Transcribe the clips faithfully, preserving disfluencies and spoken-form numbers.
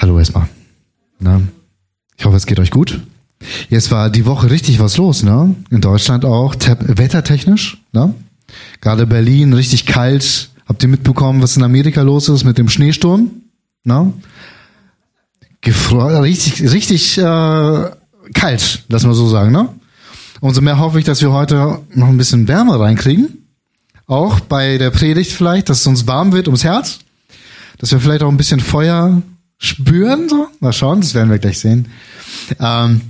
Hallo erstmal. Na, ich hoffe, es geht euch gut. Jetzt war die Woche richtig was los, ne? In Deutschland auch, te- wettertechnisch, ne? Gerade Berlin, richtig kalt. Habt ihr mitbekommen, was in Amerika los ist mit dem Schneesturm? Ne? Gefro- richtig, richtig äh, kalt, lass mal so sagen, ne? Umso mehr hoffe ich, dass wir heute noch ein bisschen Wärme reinkriegen. Auch bei der Predigt vielleicht, dass es uns warm wird ums Herz. Dass wir vielleicht auch ein bisschen Feuer spüren, so. Mal schauen, das werden wir gleich sehen. Ähm,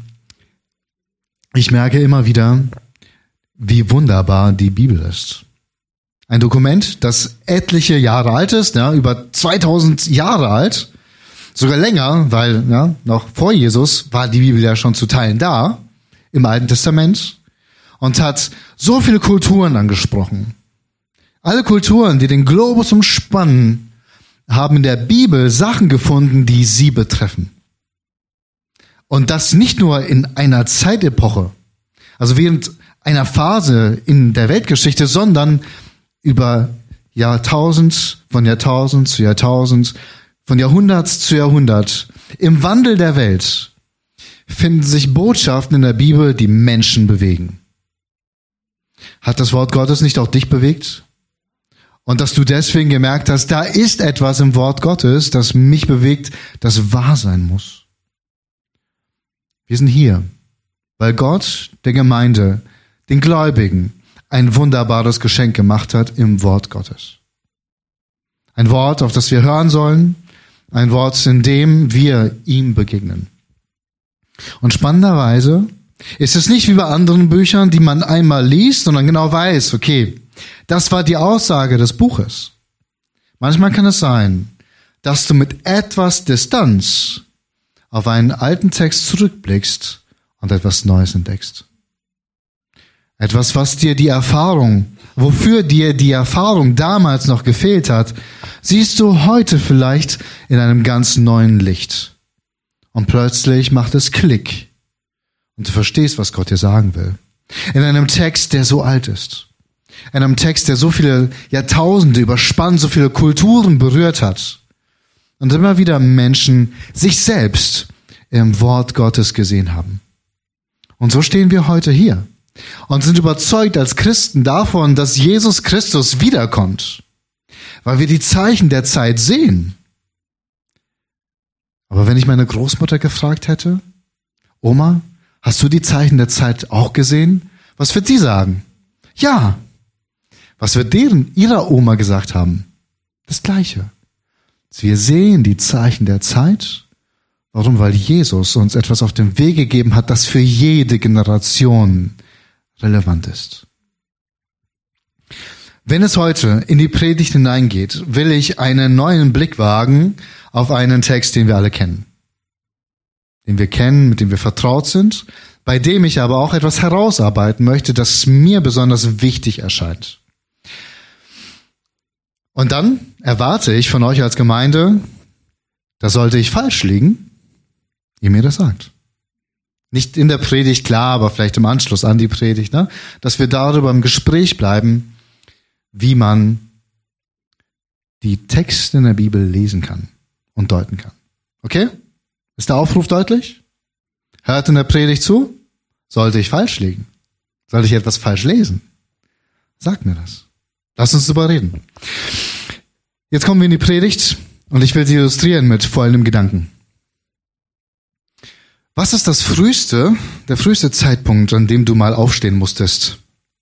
ich merke immer wieder, wie wunderbar die Bibel ist. Ein Dokument, das etliche Jahre alt ist, ja, über zweitausend Jahre alt, sogar länger, weil ja, noch vor Jesus war die Bibel ja schon zu Teilen da, im Alten Testament, und hat so viele Kulturen angesprochen. Alle Kulturen, die den Globus umspannen, haben in der Bibel Sachen gefunden, die sie betreffen. Und das nicht nur in einer Zeitepoche, also während einer Phase in der Weltgeschichte, sondern über Jahrtausend, von Jahrtausend zu Jahrtausend, von Jahrhundert zu Jahrhundert. Im Wandel der Welt finden sich Botschaften in der Bibel, die Menschen bewegen. Hat das Wort Gottes nicht auch dich bewegt? Und dass du deswegen gemerkt hast, da ist etwas im Wort Gottes, das mich bewegt, das wahr sein muss. Wir sind hier, weil Gott der Gemeinde, den Gläubigen, ein wunderbares Geschenk gemacht hat im Wort Gottes. Ein Wort, auf das wir hören sollen, ein Wort, in dem wir ihm begegnen. Und spannenderweise ist es nicht wie bei anderen Büchern, die man einmal liest und dann genau weiß, okay, das war die Aussage des Buches. Manchmal kann es sein, dass du mit etwas Distanz auf einen alten Text zurückblickst und etwas Neues entdeckst. Etwas, was dir die Erfahrung, wofür dir die Erfahrung damals noch gefehlt hat, siehst du heute vielleicht in einem ganz neuen Licht. Und plötzlich macht es Klick. Und du verstehst, was Gott dir sagen will. In einem Text, der so alt ist. In einem Text, der so viele Jahrtausende überspannt, so viele Kulturen berührt hat. Und immer wieder Menschen sich selbst im Wort Gottes gesehen haben. Und so stehen wir heute hier. Und sind überzeugt als Christen davon, dass Jesus Christus wiederkommt, weil wir die Zeichen der Zeit sehen. Aber wenn ich meine Großmutter gefragt hätte, Oma, hast du die Zeichen der Zeit auch gesehen? Was wird sie sagen? Ja. Was wird deren, ihrer Oma gesagt haben? Das Gleiche. Wir sehen die Zeichen der Zeit. Warum? Weil Jesus uns etwas auf den Weg gegeben hat, das für jede Generation relevant ist. Wenn es heute in die Predigt hineingeht, will ich einen neuen Blick wagen auf einen Text, den wir alle kennen. Den wir kennen, mit dem wir vertraut sind, bei dem ich aber auch etwas herausarbeiten möchte, das mir besonders wichtig erscheint. Und dann erwarte ich von euch als Gemeinde, da sollte ich falsch liegen, ihr mir das sagt. Nicht in der Predigt, klar, aber vielleicht im Anschluss an die Predigt, ne? Dass wir darüber im Gespräch bleiben, wie man die Texte in der Bibel lesen kann und deuten kann. Okay? Ist der Aufruf deutlich? Hört in der Predigt zu? Sollte ich falsch liegen? Sollte ich etwas falsch lesen? Sagt mir das. Lass uns darüber reden. Jetzt kommen wir in die Predigt und ich will sie illustrieren mit folgendem Gedanken. Was ist das früheste, der früheste Zeitpunkt, an dem du mal aufstehen musstest?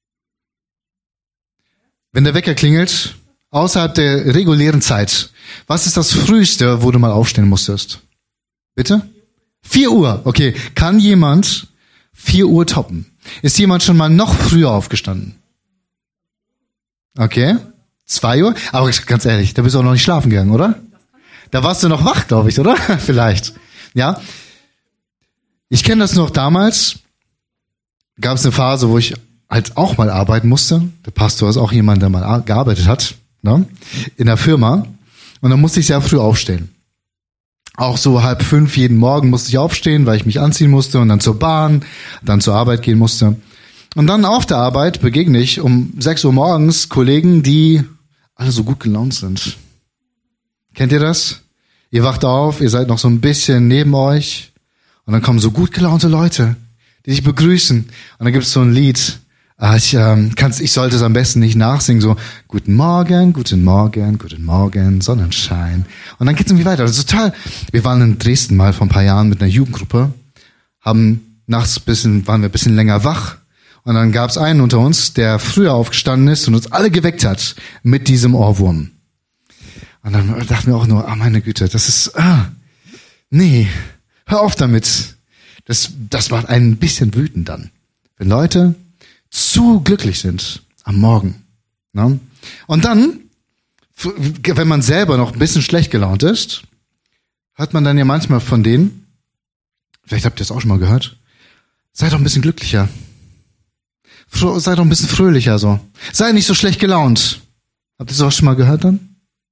Wenn der Wecker klingelt, außerhalb der regulären Zeit, was ist das früheste, wo du mal aufstehen musstest? Bitte? Vier Uhr. Okay. Kann jemand vier Uhr toppen? Ist jemand schon mal noch früher aufgestanden? Okay. Zwei Uhr? Aber ganz ehrlich, da bist du auch noch nicht schlafen gegangen, oder? Da warst du noch wach, glaube ich, oder? Vielleicht. Ja. Ich kenne das noch damals, gab es eine Phase, wo ich halt auch mal arbeiten musste. Der Pastor ist auch jemand, der mal gearbeitet hat, ne? In der Firma. Und dann musste ich sehr früh aufstehen. Auch so halb fünf jeden Morgen musste ich aufstehen, weil ich mich anziehen musste und dann zur Bahn, dann zur Arbeit gehen musste. Und dann auf der Arbeit begegne ich um sechs Uhr morgens Kollegen, die alle so gut gelaunt sind. Kennt ihr das? Ihr wacht auf, ihr seid noch so ein bisschen neben euch und dann kommen so gut gelaunte Leute, die dich begrüßen. Und dann gibt es so ein Lied, ah, ich, ähm, kann's, ich sollte es am besten nicht nachsingen, so Guten Morgen, guten Morgen, guten Morgen, Sonnenschein. Und dann geht's irgendwie weiter. Das ist total. Wir waren in Dresden mal vor ein paar Jahren mit einer Jugendgruppe, haben nachts bisschen, waren wir ein bisschen länger wach. Und dann gab's einen unter uns, der früher aufgestanden ist und uns alle geweckt hat mit diesem Ohrwurm. Und dann dachten wir auch nur, ah, meine Güte, das ist, ah, nee, hör auf damit. Das, das macht einen ein bisschen wütend dann. Wenn Leute zu glücklich sind am Morgen. Ne? Und dann, wenn man selber noch ein bisschen schlecht gelaunt ist, hört man dann ja manchmal von denen, vielleicht habt ihr es auch schon mal gehört, sei doch ein bisschen glücklicher. Sei doch ein bisschen fröhlicher so. Sei nicht so schlecht gelaunt. Habt ihr das auch schon mal gehört dann?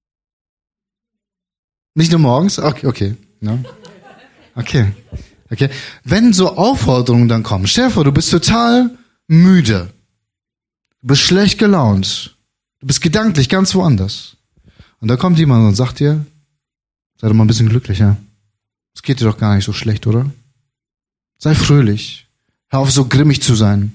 Nicht nur morgens? Okay, okay. Ja. Okay. Okay. Wenn so Aufforderungen dann kommen, stell dir vor, du bist total müde. Du bist schlecht gelaunt. Du bist gedanklich ganz woanders. Und da kommt jemand und sagt dir, sei doch mal ein bisschen glücklicher. Es geht dir doch gar nicht so schlecht, oder? Sei fröhlich. Hör auf, so grimmig zu sein.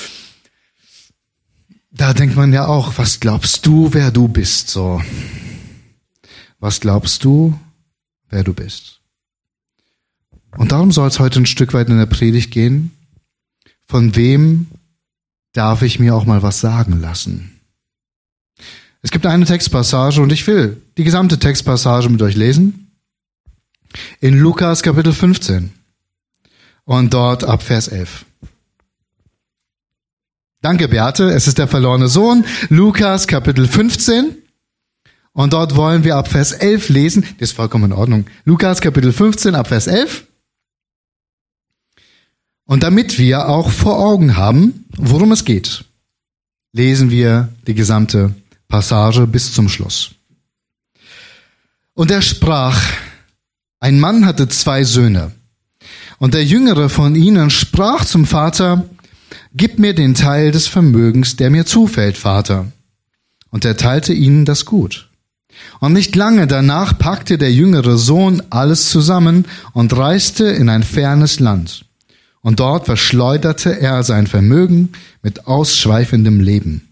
Da denkt man ja auch, was glaubst du, wer du bist, so. Was glaubst du, wer du bist? Und darum soll es heute ein Stück weit in der Predigt gehen. Von wem darf ich mir auch mal was sagen lassen? Es gibt eine Textpassage und ich will die gesamte Textpassage mit euch lesen. In Lukas Kapitel fünfzehn und dort ab Vers elf. Danke, Beate. Es ist der verlorene Sohn. Lukas Kapitel fünfzehn. Und dort wollen wir ab Vers elf lesen. Das ist vollkommen in Ordnung. Lukas Kapitel fünfzehn ab Vers elf. Und damit wir auch vor Augen haben, worum es geht, lesen wir die gesamte Passage bis zum Schluss. Und er sprach, ein Mann hatte zwei Söhne. Und der jüngere von ihnen sprach zum Vater, gib mir den Teil des Vermögens, der mir zufällt, Vater. Und er teilte ihnen das Gut. Und nicht lange danach packte der jüngere Sohn alles zusammen und reiste in ein fernes Land. Und dort verschleuderte er sein Vermögen mit ausschweifendem Leben.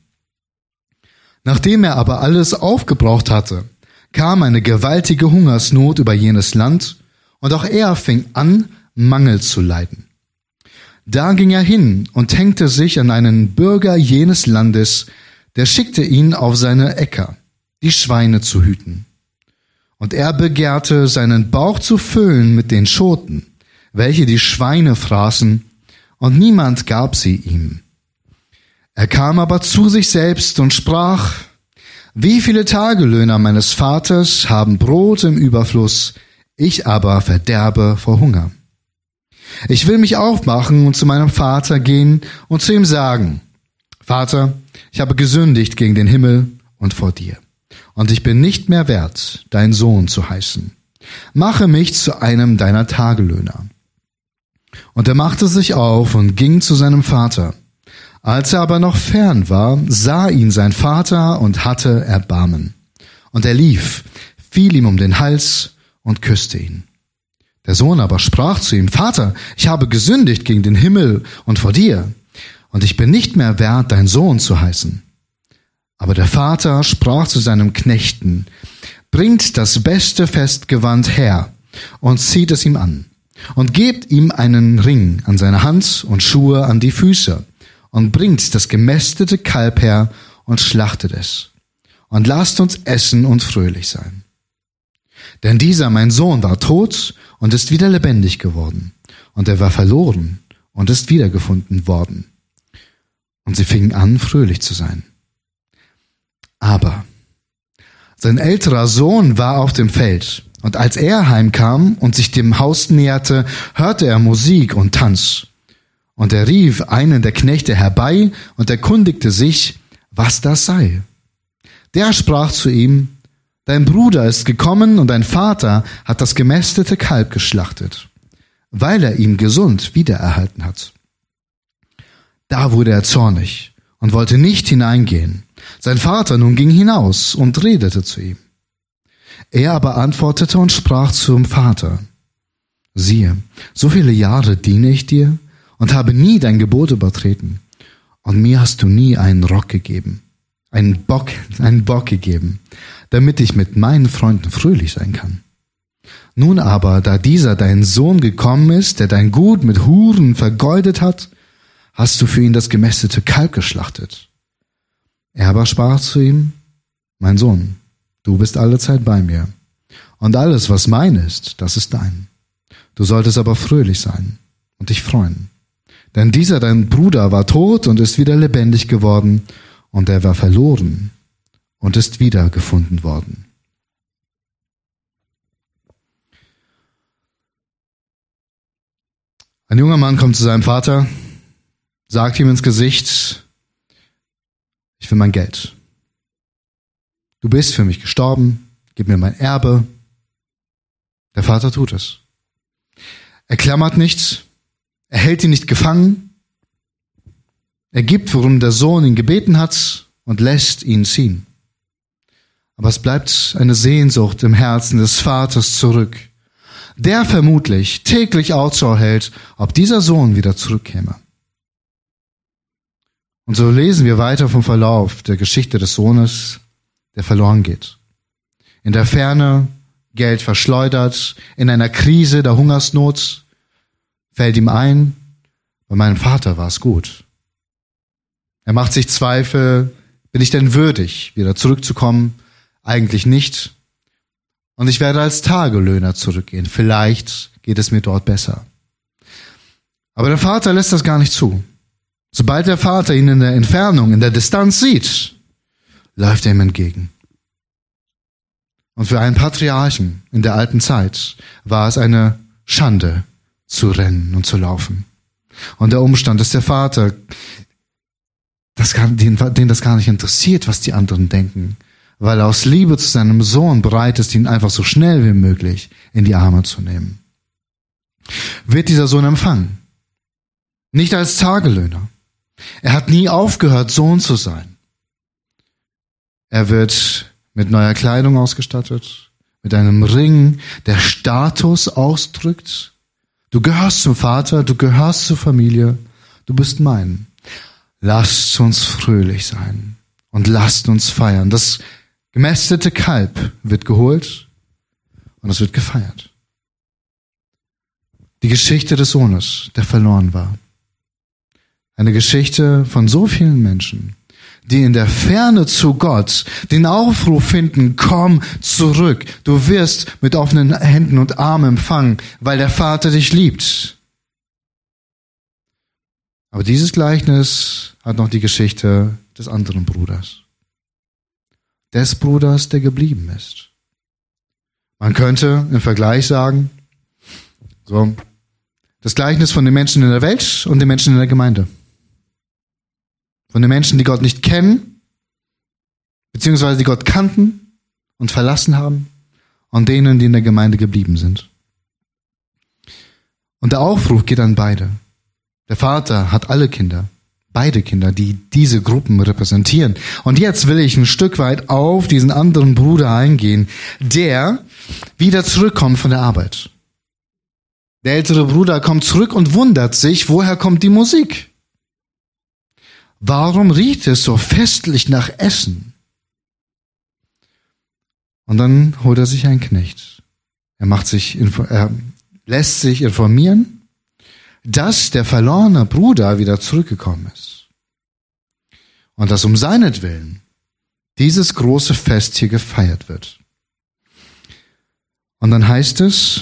Nachdem er aber alles aufgebraucht hatte, kam eine gewaltige Hungersnot über jenes Land, und auch er fing an, Mangel zu leiden. Da ging er hin und hängte sich an einen Bürger jenes Landes, der schickte ihn auf seine Äcker, die Schweine zu hüten. Und er begehrte, seinen Bauch zu füllen mit den Schoten, welche die Schweine fraßen, und niemand gab sie ihm. Er kam aber zu sich selbst und sprach, wie viele Tagelöhner meines Vaters haben Brot im Überfluss, ich aber verderbe vor Hunger. Ich will mich aufmachen und zu meinem Vater gehen und zu ihm sagen, Vater, ich habe gesündigt gegen den Himmel und vor dir, und ich bin nicht mehr wert, dein Sohn zu heißen. Mache mich zu einem deiner Tagelöhner. Und er machte sich auf und ging zu seinem Vater. Als er aber noch fern war, sah ihn sein Vater und hatte Erbarmen. Und er lief, fiel ihm um den Hals und küsste ihn. Der Sohn aber sprach zu ihm, Vater, ich habe gesündigt gegen den Himmel und vor dir, und ich bin nicht mehr wert, dein Sohn zu heißen. Aber der Vater sprach zu seinem Knechten, bringt das beste Festgewand her und zieht es ihm an, und gebt ihm einen Ring an seine Hand und Schuhe an die Füße, und bringt das gemästete Kalb her und schlachtet es, und lasst uns essen und fröhlich sein. Denn dieser, mein Sohn, war tot und ist wieder lebendig geworden. Und er war verloren und ist wiedergefunden worden. Und sie fingen an, fröhlich zu sein. Aber sein älterer Sohn war auf dem Feld. Und als er heimkam und sich dem Haus näherte, hörte er Musik und Tanz. Und er rief einen der Knechte herbei und erkundigte sich, was das sei. Der sprach zu ihm, dein Bruder ist gekommen und dein Vater hat das gemästete Kalb geschlachtet, weil er ihn gesund wiedererhalten hat. Da wurde er zornig und wollte nicht hineingehen. Sein Vater nun ging hinaus und redete zu ihm. Er aber antwortete und sprach zum Vater: Siehe, so viele Jahre diene ich dir und habe nie dein Gebot übertreten. Und mir hast du nie einen Rock gegeben, einen Bock, einen Bock gegeben, damit ich mit meinen Freunden fröhlich sein kann. Nun aber, da dieser dein Sohn gekommen ist, der dein Gut mit Huren vergeudet hat, hast du für ihn das gemästete Kalb geschlachtet. Er aber sprach zu ihm: Mein Sohn, du bist allezeit bei mir, und alles, was mein ist, das ist dein. Du solltest aber fröhlich sein und dich freuen. Denn dieser dein Bruder war tot und ist wieder lebendig geworden, und er war verloren und ist wieder gefunden worden. Ein junger Mann kommt zu seinem Vater, sagt ihm ins Gesicht: Ich will mein Geld. Du bist für mich gestorben, gib mir mein Erbe. Der Vater tut es. Er klammert nicht, er hält ihn nicht gefangen. Er gibt, worum der Sohn ihn gebeten hat, und lässt ihn ziehen. Aber es bleibt eine Sehnsucht im Herzen des Vaters zurück, der vermutlich täglich Ausschau hält, ob dieser Sohn wieder zurückkäme. Und so lesen wir weiter vom Verlauf der Geschichte des Sohnes, der verloren geht. In der Ferne Geld verschleudert, in einer Krise der Hungersnot fällt ihm ein: Bei meinem Vater war es gut. Er macht sich Zweifel: Bin ich denn würdig, wieder zurückzukommen? Eigentlich nicht. Und ich werde als Tagelöhner zurückgehen. Vielleicht geht es mir dort besser. Aber der Vater lässt das gar nicht zu. Sobald der Vater ihn in der Entfernung, in der Distanz sieht, läuft er ihm entgegen. Und für einen Patriarchen in der alten Zeit war es eine Schande, zu rennen und zu laufen. Und der Umstand, dass der Vater, das kann, den, den das gar nicht interessiert, was die anderen denken, weil er aus Liebe zu seinem Sohn bereit ist, ihn einfach so schnell wie möglich in die Arme zu nehmen, wird dieser Sohn empfangen. Nicht als Tagelöhner. Er hat nie aufgehört, Sohn zu sein. Er wird mit neuer Kleidung ausgestattet, mit einem Ring, der Status ausdrückt. Du gehörst zum Vater, du gehörst zur Familie, du bist mein. Lasst uns fröhlich sein und lasst uns feiern. Das gemästete Kalb wird geholt und es wird gefeiert. Die Geschichte des Sohnes, der verloren war. Eine Geschichte von so vielen Menschen, die in der Ferne zu Gott den Aufruf finden: Komm zurück, du wirst mit offenen Händen und Armen empfangen, weil der Vater dich liebt. Aber dieses Gleichnis hat noch die Geschichte des anderen Bruders. Des Bruders, der geblieben ist. Man könnte im Vergleich sagen, so, das Gleichnis von den Menschen in der Welt und den Menschen in der Gemeinde. Von den Menschen, die Gott nicht kennen, beziehungsweise die Gott kannten und verlassen haben, und denen, die in der Gemeinde geblieben sind. Und der Aufruf geht an beide. Der Vater hat alle Kinder, beide Kinder, die diese Gruppen repräsentieren. Und jetzt will ich ein Stück weit auf diesen anderen Bruder eingehen, der wieder zurückkommt von der Arbeit. Der ältere Bruder kommt zurück und wundert sich, woher kommt die Musik? Warum riecht es so festlich nach Essen? Und dann holt er sich einen Knecht. Er macht sich, er lässt sich informieren, dass der verlorene Bruder wieder zurückgekommen ist. Und dass um seinetwillen dieses große Fest hier gefeiert wird. Und dann heißt es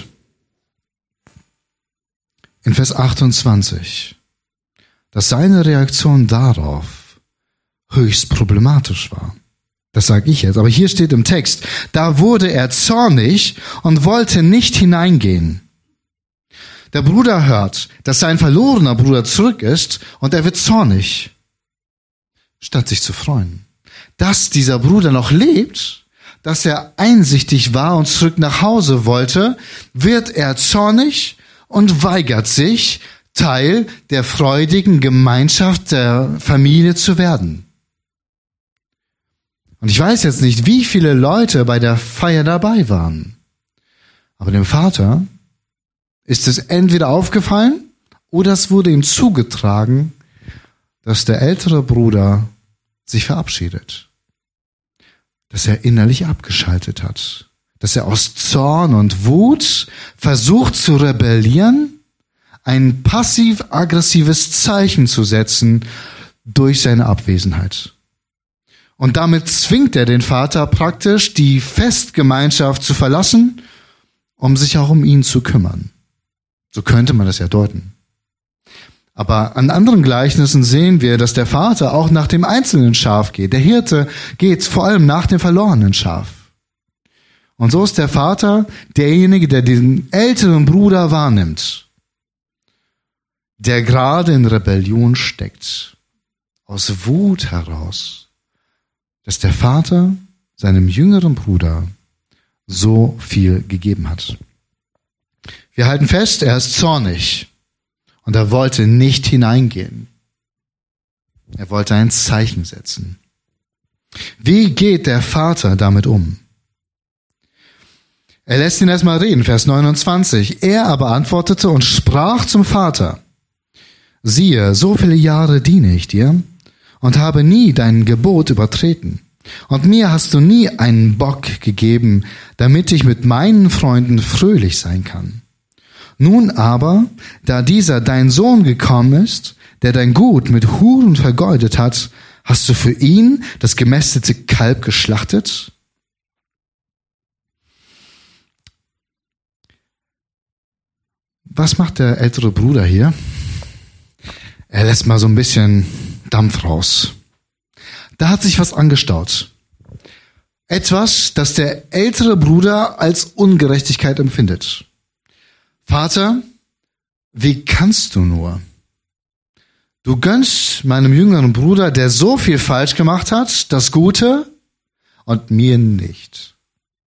in Vers achtundzwanzig, dass seine Reaktion darauf höchst problematisch war. Das sage ich jetzt. Aber hier steht im Text, da wurde er zornig und wollte nicht hineingehen. Der Bruder hört, dass sein verlorener Bruder zurück ist, und er wird zornig, statt sich zu freuen. Dass dieser Bruder noch lebt, dass er einsichtig war und zurück nach Hause wollte, wird er zornig und weigert sich, Teil der freudigen Gemeinschaft der Familie zu werden. Und Und ich weiß jetzt nicht, wie viele Leute bei der Feier dabei waren. Aber dem Vater ist es entweder aufgefallen oder es wurde ihm zugetragen, dass der ältere Bruder sich verabschiedet. Dass er innerlich abgeschaltet hat. Dass er aus Zorn und Wut versucht zu rebellieren, ein passiv-aggressives Zeichen zu setzen durch seine Abwesenheit. Und damit zwingt er den Vater praktisch, die Festgemeinschaft zu verlassen, um sich auch um ihn zu kümmern. So könnte man das ja deuten. Aber an anderen Gleichnissen sehen wir, dass der Vater auch nach dem einzelnen Schaf geht. Der Hirte geht vor allem nach dem verlorenen Schaf. Und so ist der Vater derjenige, der den älteren Bruder wahrnimmt, der gerade in Rebellion steckt, aus Wut heraus, dass der Vater seinem jüngeren Bruder so viel gegeben hat. Wir halten fest, er ist zornig und er wollte nicht hineingehen. Er wollte ein Zeichen setzen. Wie geht der Vater damit um? Er lässt ihn erstmal reden, Vers neunundzwanzig. Er aber antwortete und sprach zum Vater: Siehe, so viele Jahre diene ich dir und habe nie dein Gebot übertreten. Und mir hast du nie einen Bock gegeben, damit ich mit meinen Freunden fröhlich sein kann. Nun aber, da dieser dein Sohn gekommen ist, der dein Gut mit Huren vergeudet hat, hast du für ihn das gemästete Kalb geschlachtet? Was macht der ältere Bruder hier? Er lässt mal so ein bisschen Dampf raus. Da hat sich was angestaut. Etwas, das der ältere Bruder als Ungerechtigkeit empfindet. Vater, wie kannst du nur? Du gönnst meinem jüngeren Bruder, der so viel falsch gemacht hat, das Gute und mir nicht.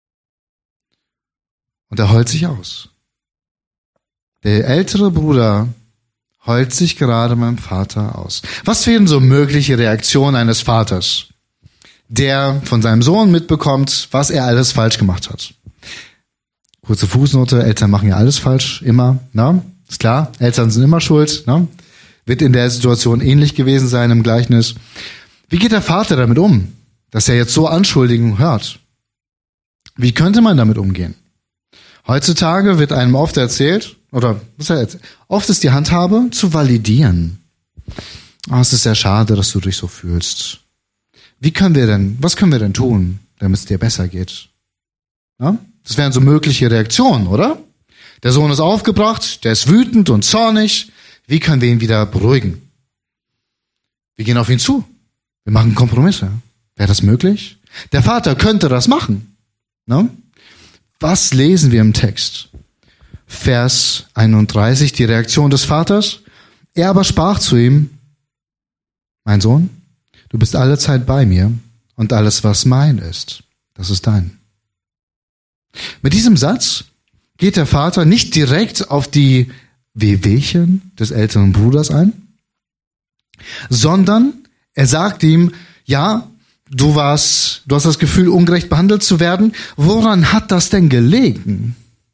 Und er heult sich aus. Der ältere Bruder heult sich gerade meinem Vater aus. Was wären so mögliche Reaktionen eines Vaters, der von seinem Sohn mitbekommt, was er alles falsch gemacht hat? Kurze Fußnote, Eltern machen ja alles falsch, immer, ne? Ist klar, Eltern sind immer schuld, ne? Wird in der Situation ähnlich gewesen sein im Gleichnis. Wie geht der Vater damit um, dass er jetzt so Anschuldigungen hört? Wie könnte man damit umgehen? Heutzutage wird einem oft erzählt, oder was er jetzt, oft ist die Handhabe, zu validieren. Oh, es ist sehr schade, dass du dich so fühlst. Wie können wir denn, was können wir denn tun, damit es dir besser geht? Ja? Das wären so mögliche Reaktionen, oder? Der Sohn ist aufgebracht, der ist wütend und zornig. Wie können wir ihn wieder beruhigen? Wir gehen auf ihn zu. Wir machen Kompromisse. Wäre das möglich? Der Vater könnte das machen. Ne? Was lesen wir im Text? Vers einunddreißig, die Reaktion des Vaters. Er aber sprach zu ihm: Mein Sohn, du bist allezeit bei mir und alles, was mein ist, das ist dein. Mit diesem Satz geht der Vater nicht direkt auf die Wehwehchen des älteren Bruders ein, sondern er sagt ihm: Ja, du warst, du hast das Gefühl, ungerecht behandelt zu werden. Woran hat das denn gelegen?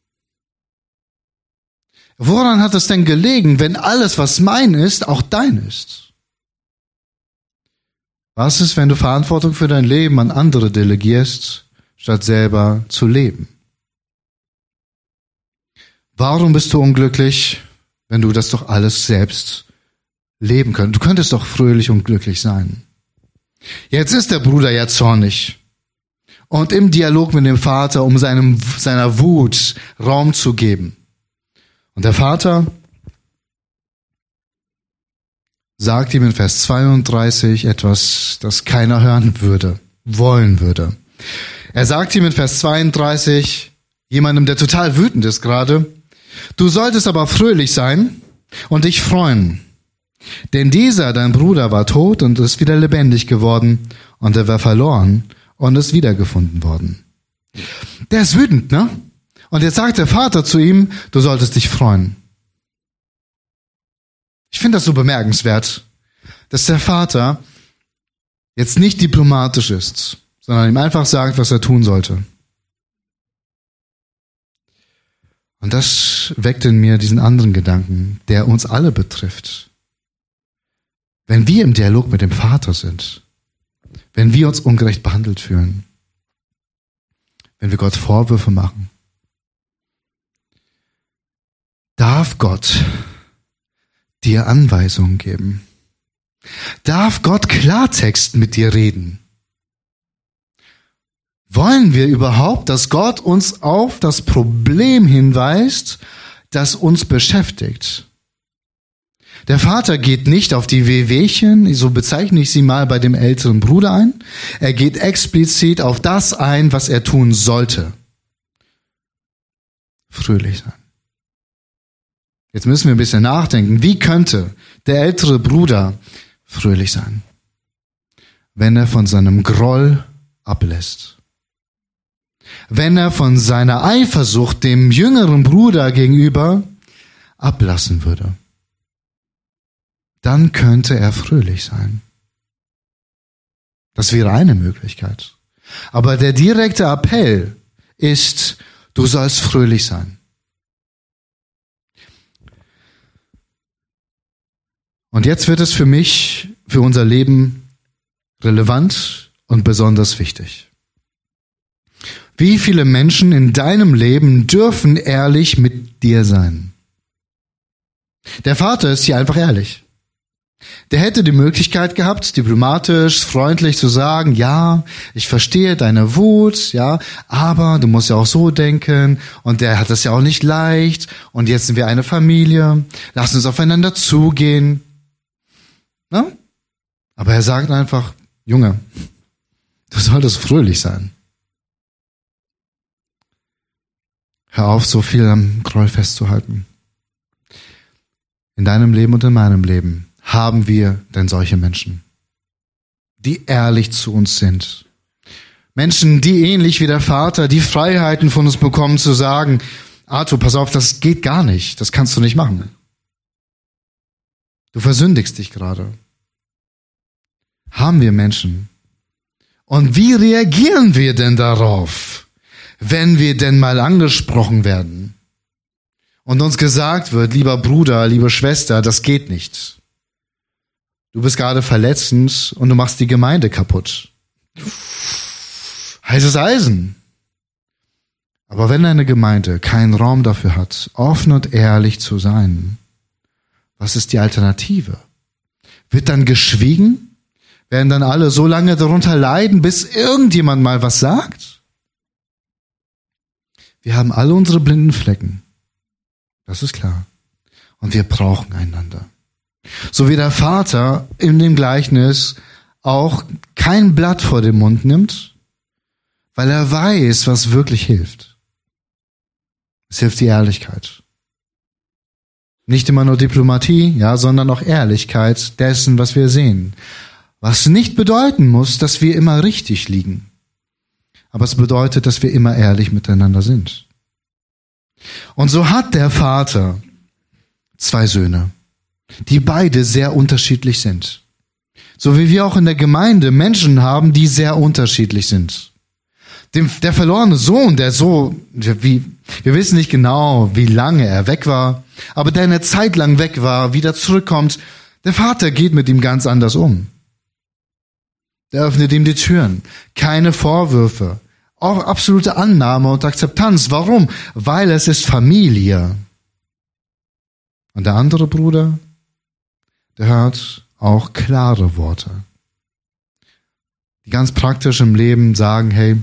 Woran hat es denn gelegen, wenn alles, was mein ist, auch dein ist? Was ist, wenn du Verantwortung für dein Leben an andere delegierst, statt selber zu leben? Warum bist du unglücklich, wenn du das doch alles selbst leben könntest? Du könntest doch fröhlich und glücklich sein. Jetzt ist der Bruder ja zornig. Und im Dialog mit dem Vater, um seinem, seiner Wut Raum zu geben. Und der Vater sagt ihm in Vers zweiunddreißig etwas, das keiner hören würde, wollen würde. Er sagt ihm in Vers zweiunddreißig, jemandem, der total wütend ist gerade: Du solltest aber fröhlich sein und dich freuen. Denn dieser, dein Bruder, war tot und ist wieder lebendig geworden, und er war verloren und ist wiedergefunden worden. Der ist wütend, ne? Und jetzt sagt der Vater zu ihm: Du solltest dich freuen. Ich finde das so bemerkenswert, dass der Vater jetzt nicht diplomatisch ist, sondern ihm einfach sagt, was er tun sollte. Und das weckt in mir diesen anderen Gedanken, der uns alle betrifft. Wenn wir im Dialog mit dem Vater sind, wenn wir uns ungerecht behandelt fühlen, wenn wir Gott Vorwürfe machen, darf Gott dir Anweisungen geben? Darf Gott Klartext mit dir reden? Wollen wir überhaupt, dass Gott uns auf das Problem hinweist, das uns beschäftigt? Der Vater geht nicht auf die Wehwehchen, so bezeichne ich sie mal bei dem älteren Bruder ein. Er geht explizit auf das ein, was er tun sollte. Fröhlich sein. Jetzt müssen wir ein bisschen nachdenken. Wie könnte der ältere Bruder fröhlich sein, wenn er von seinem Groll ablässt? Wenn er von seiner Eifersucht dem jüngeren Bruder gegenüber ablassen würde? Dann könnte er fröhlich sein. Das wäre eine Möglichkeit. Aber der direkte Appell ist, du sollst fröhlich sein. Und jetzt wird es für mich, für unser Leben relevant und besonders wichtig. Wie viele Menschen in deinem Leben dürfen ehrlich mit dir sein? Der Vater ist hier einfach ehrlich. Der hätte die Möglichkeit gehabt, diplomatisch, freundlich zu sagen, ja, ich verstehe deine Wut, ja, aber du musst ja auch so denken und der hat das ja auch nicht leicht und jetzt sind wir eine Familie, lass uns aufeinander zugehen. Ja? Aber er sagt einfach, Junge, du solltest fröhlich sein. Hör auf, so viel am Groll festzuhalten. In deinem Leben und in meinem Leben haben wir denn solche Menschen, die ehrlich zu uns sind. Menschen, die ähnlich wie der Vater die Freiheiten von uns bekommen, zu sagen, Arthur, pass auf, das geht gar nicht, das kannst du nicht machen. Du versündigst dich gerade. Haben wir Menschen? Und wie reagieren wir denn darauf, wenn wir denn mal angesprochen werden und uns gesagt wird, lieber Bruder, liebe Schwester, das geht nicht. Du bist gerade verletzend und du machst die Gemeinde kaputt. Heißes Eisen. Aber wenn eine Gemeinde keinen Raum dafür hat, offen und ehrlich zu sein, was ist die Alternative? Wird dann geschwiegen? Werden dann alle so lange darunter leiden, bis irgendjemand mal was sagt? Wir haben alle unsere blinden Flecken. Das ist klar. Und wir brauchen einander. So wie der Vater in dem Gleichnis auch kein Blatt vor den Mund nimmt, weil er weiß, was wirklich hilft. Es hilft die Ehrlichkeit. Nicht immer nur Diplomatie, ja, sondern auch Ehrlichkeit dessen, was wir sehen. Was nicht bedeuten muss, dass wir immer richtig liegen. Aber es bedeutet, dass wir immer ehrlich miteinander sind. Und so hat der Vater zwei Söhne, die beide sehr unterschiedlich sind. So wie wir auch in der Gemeinde Menschen haben, die sehr unterschiedlich sind. Dem, der verlorene Sohn, der so, wie, wir wissen nicht genau, wie lange er weg war, aber der eine Zeit lang weg war, wieder zurückkommt, der Vater geht mit ihm ganz anders um. Der öffnet ihm die Türen. Keine Vorwürfe. Auch absolute Annahme und Akzeptanz. Warum? Weil es ist Familie. Und der andere Bruder, der hört auch klare Worte, die ganz praktisch im Leben sagen, hey,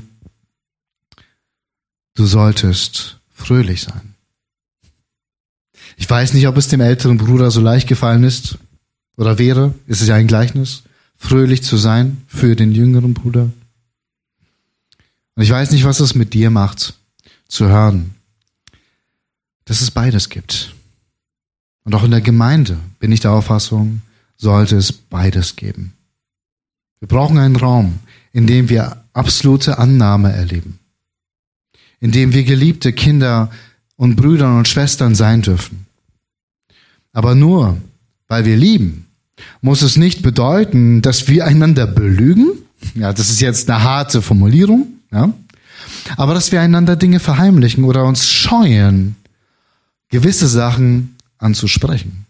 du solltest fröhlich sein. Ich weiß nicht, ob es dem älteren Bruder so leicht gefallen ist oder wäre, ist es ja ein Gleichnis, fröhlich zu sein für den jüngeren Bruder. Und ich weiß nicht, was es mit dir macht, zu hören, dass es beides gibt. Und auch in der Gemeinde bin ich der Auffassung, sollte es beides geben. Wir brauchen einen Raum, in dem wir absolute Annahme erleben, in dem wir geliebte Kinder und Brüder und Schwestern sein dürfen. Aber nur, weil wir lieben, muss es nicht bedeuten, dass wir einander belügen Ja, das ist jetzt eine harte Formulierung, ja. Aber dass wir einander Dinge verheimlichen oder uns scheuen, gewisse Sachen anzusprechen.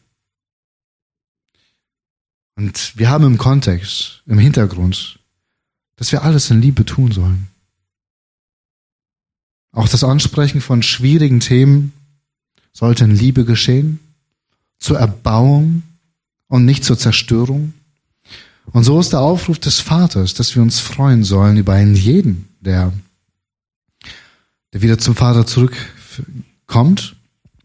Und wir haben im Kontext, im Hintergrund, dass wir alles in Liebe tun sollen. Auch das Ansprechen von schwierigen Themen sollte in Liebe geschehen, zur Erbauung und nicht zur Zerstörung. Und so ist der Aufruf des Vaters, dass wir uns freuen sollen über einen jeden, der, der wieder zum Vater zurückkommt.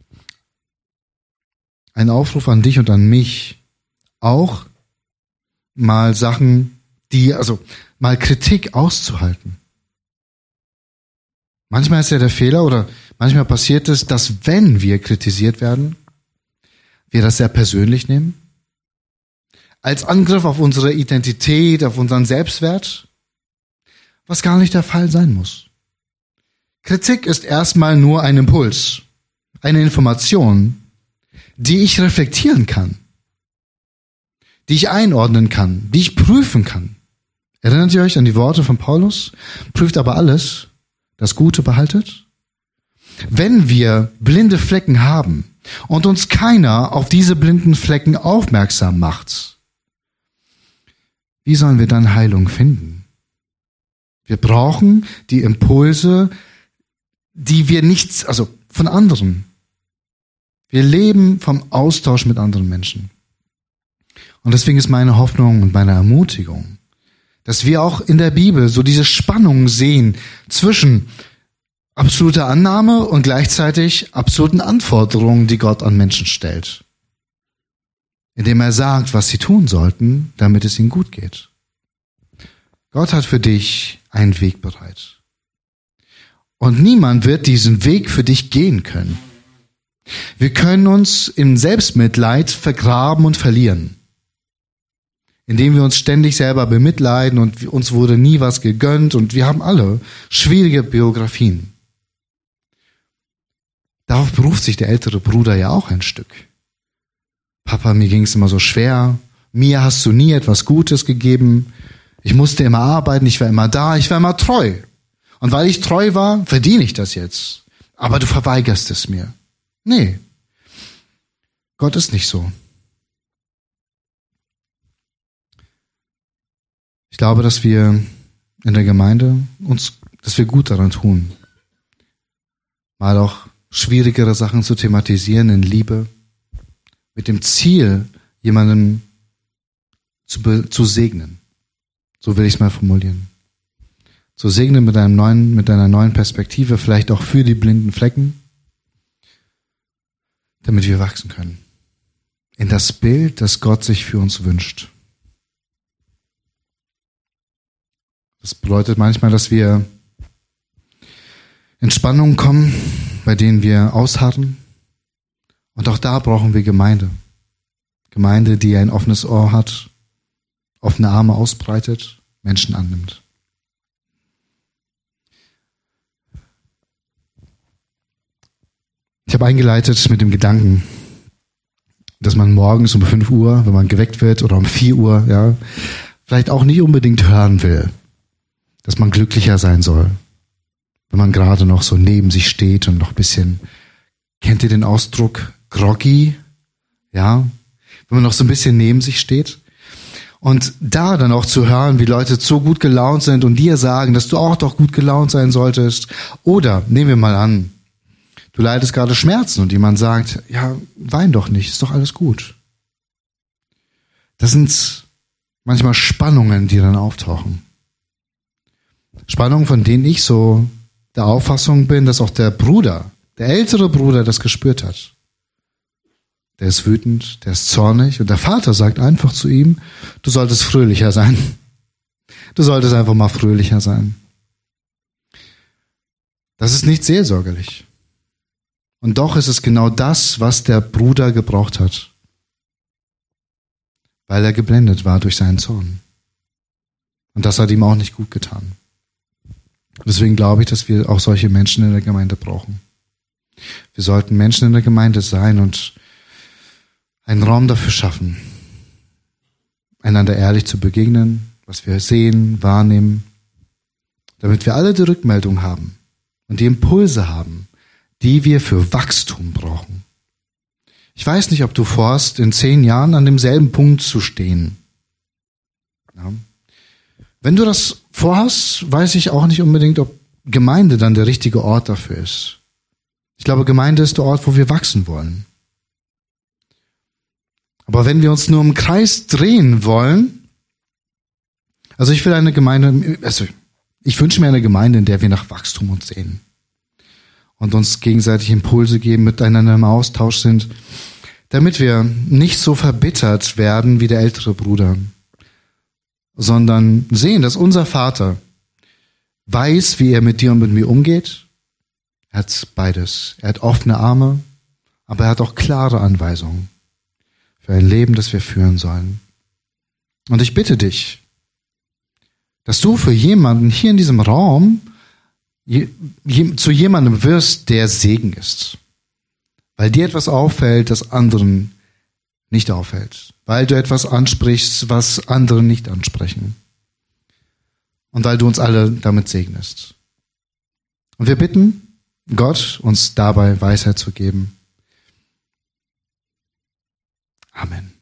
Ein Aufruf an dich und an mich, auch mal Sachen, die, also mal Kritik auszuhalten. Manchmal ist ja der Fehler oder manchmal passiert es, dass wenn wir kritisiert werden, wir das sehr persönlich nehmen, als Angriff auf unsere Identität, auf unseren Selbstwert, was gar nicht der Fall sein muss. Kritik ist erstmal nur ein Impuls, eine Information, die ich reflektieren kann, die ich einordnen kann, die ich prüfen kann. Erinnert ihr euch an die Worte von Paulus? Prüft aber alles, das Gute behaltet. Wenn wir blinde Flecken haben und uns keiner auf diese blinden Flecken aufmerksam macht, wie sollen wir dann Heilung finden? Wir brauchen die Impulse, die wir nichts, also von anderen. Wir leben vom Austausch mit anderen Menschen. Und deswegen ist meine Hoffnung und meine Ermutigung, dass wir auch in der Bibel so diese Spannung sehen zwischen absoluter Annahme und gleichzeitig absoluten Anforderungen, die Gott an Menschen stellt. Indem er sagt, was sie tun sollten, damit es ihnen gut geht. Gott hat für dich einen Weg bereit. Und niemand wird diesen Weg für dich gehen können. Wir können uns im Selbstmitleid vergraben und verlieren. Indem wir uns ständig selber bemitleiden und uns wurde nie was gegönnt und wir haben alle schwierige Biografien. Darauf beruft sich der ältere Bruder ja auch ein Stück. Papa, mir ging es immer so schwer. Mir hast du nie etwas Gutes gegeben. Ich musste immer arbeiten, ich war immer da, ich war immer treu. Und weil ich treu war, verdiene ich das jetzt. Aber du verweigerst es mir. Nee, Gott ist nicht so. Ich glaube, dass wir in der Gemeinde uns, dass wir gut daran tun, mal auch schwierigere Sachen zu thematisieren in Liebe, mit dem Ziel, jemanden zu, be, zu segnen. So will ich es mal formulieren. Zu segnen mit einem neuen, mit einer neuen Perspektive, vielleicht auch für die blinden Flecken, damit wir wachsen können. In das Bild, das Gott sich für uns wünscht. Das bedeutet manchmal, dass wir in Spannungen kommen, bei denen wir ausharren. Und auch da brauchen wir Gemeinde. Gemeinde, die ein offenes Ohr hat, offene Arme ausbreitet, Menschen annimmt. Ich habe eingeleitet mit dem Gedanken, dass man morgens um fünf Uhr, wenn man geweckt wird, oder um vier Uhr, ja, vielleicht auch nicht unbedingt hören will, dass man glücklicher sein soll, wenn man gerade noch so neben sich steht und noch ein bisschen, kennt ihr den Ausdruck groggy? Ja, wenn man noch so ein bisschen neben sich steht. Und da dann auch zu hören, wie Leute so gut gelaunt sind und dir sagen, dass du auch doch gut gelaunt sein solltest. Oder, nehmen wir mal an, du leidest gerade Schmerzen und jemand sagt, ja, wein doch nicht, ist doch alles gut. Das sind manchmal Spannungen, die dann auftauchen. Spannungen, von denen ich so der Auffassung bin, dass auch der Bruder, der ältere Bruder das gespürt hat. Der ist wütend, der ist zornig und der Vater sagt einfach zu ihm, du solltest fröhlicher sein. Du solltest einfach mal fröhlicher sein. Das ist nicht seelsorgerlich. Und doch ist es genau das, was der Bruder gebraucht hat. Weil er geblendet war durch seinen Zorn. Und das hat ihm auch nicht gut getan. Deswegen glaube ich, dass wir auch solche Menschen in der Gemeinde brauchen. Wir sollten Menschen in der Gemeinde sein und einen Raum dafür schaffen, einander ehrlich zu begegnen, was wir sehen, wahrnehmen, damit wir alle die Rückmeldung haben und die Impulse haben, die wir für Wachstum brauchen. Ich weiß nicht, ob du vorhast, in zehn Jahren an demselben Punkt zu stehen. Ja. Wenn du das vorhast, weiß ich auch nicht unbedingt, ob Gemeinde dann der richtige Ort dafür ist. Ich glaube, Gemeinde ist der Ort, wo wir wachsen wollen. Aber wenn wir uns nur im Kreis drehen wollen, also ich will eine Gemeinde, also ich wünsche mir eine Gemeinde, in der wir nach Wachstum uns sehen und uns gegenseitig Impulse geben, miteinander im Austausch sind, damit wir nicht so verbittert werden wie der ältere Bruder, sondern sehen, dass unser Vater weiß, wie er mit dir und mit mir umgeht. Er hat beides. Er hat offene Arme, aber er hat auch klare Anweisungen für ein Leben, das wir führen sollen. Und ich bitte dich, dass du für jemanden hier in diesem Raum je, je, zu jemandem wirst, der Segen ist. Weil dir etwas auffällt, das anderen nicht auffällt. Weil du etwas ansprichst, was andere nicht ansprechen. Und weil du uns alle damit segnest. Und wir bitten Gott, uns dabei Weisheit zu geben. Amen.